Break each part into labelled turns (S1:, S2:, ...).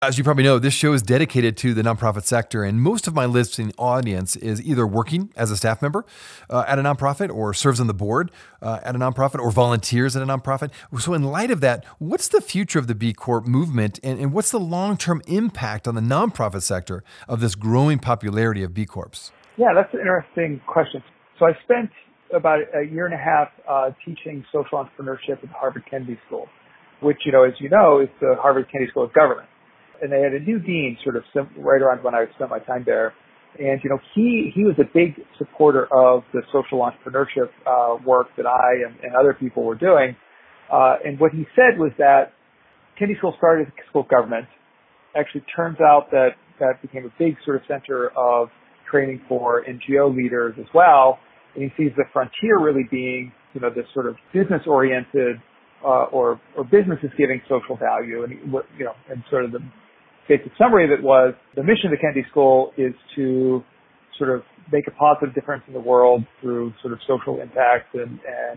S1: As you probably know, this show is dedicated to the nonprofit sector, and most of my listening audience is either working as a staff member at a nonprofit, or serves on the board at a nonprofit, or volunteers at a nonprofit. So, in light of that, what's the future of the B Corp movement, and what's the long-term impact on the nonprofit sector of this growing popularity of B Corps?
S2: Yeah, that's an interesting question. So I spent about a year and a half teaching social entrepreneurship at the Harvard Kennedy School, which, as you know, is the Harvard Kennedy School of Government. And they had a new dean sort of right around when I spent my time there. And, he was a big supporter of the social entrepreneurship work that I and other people were doing. And what he said was that Kennedy School started as a school of government. Actually, turns out that became a big sort of center of training for NGO leaders as well. And he sees the frontier really being, this sort of business-oriented or businesses giving social value. And, and sort of the basic summary of it was the mission of the Kennedy School is to sort of make a positive difference in the world through sort of social impact and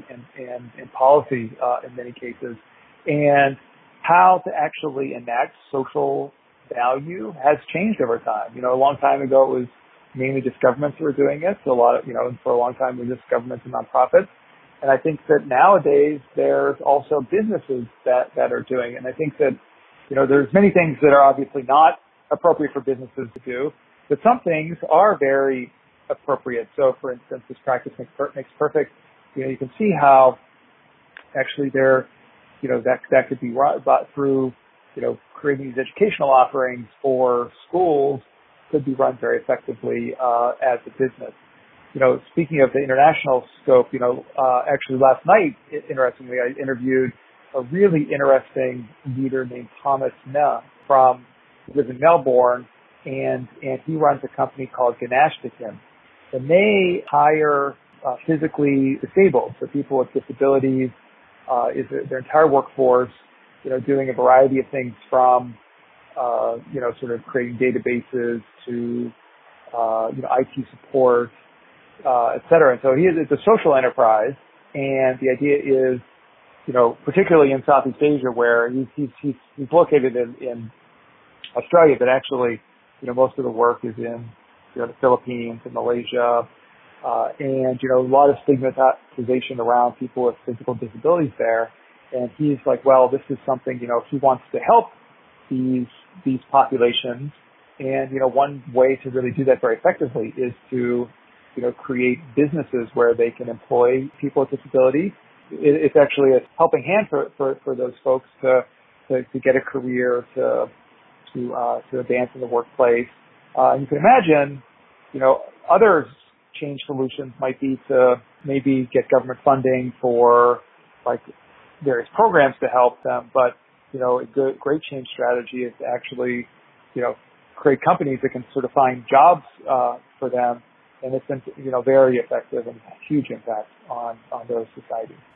S2: policy in many cases. And how to actually enact social value has changed over time. A long time ago it was mainly just governments that were doing it. So for a long time it was just governments and nonprofits. And I think that nowadays there's also businesses that are doing it. And I think that there's many things that are obviously not appropriate for businesses to do, but some things are very appropriate. So, for instance, this practice makes perfect. You can see how actually that could be run through, creating these educational offerings for schools could be run very effectively as a business. Speaking of the international scope, actually last night, interestingly, I interviewed a really interesting leader named Thomas Na who lives in Melbourne, and he runs a company called Ganashtikin. And they hire physically disabled, so people with disabilities, is their entire workforce, doing a variety of things from, sort of creating databases to, IT support, et cetera. And so it's a social enterprise, and the idea is, particularly in Southeast Asia, where he's located in Australia, but actually, most of the work is in, the Philippines and Malaysia, and, a lot of stigmatization around people with physical disabilities there. And he's like, well, this is something, he wants to help these populations. And, one way to really do that very effectively is to, create businesses where they can employ people with disabilities. It's actually a helping hand for those folks to get a career, to advance in the workplace. And you can imagine, other change solutions might be to maybe get government funding for like various programs to help them. But, a great change strategy is to actually, create companies that can sort of find jobs for them. And it's been, very effective and huge impact on those societies.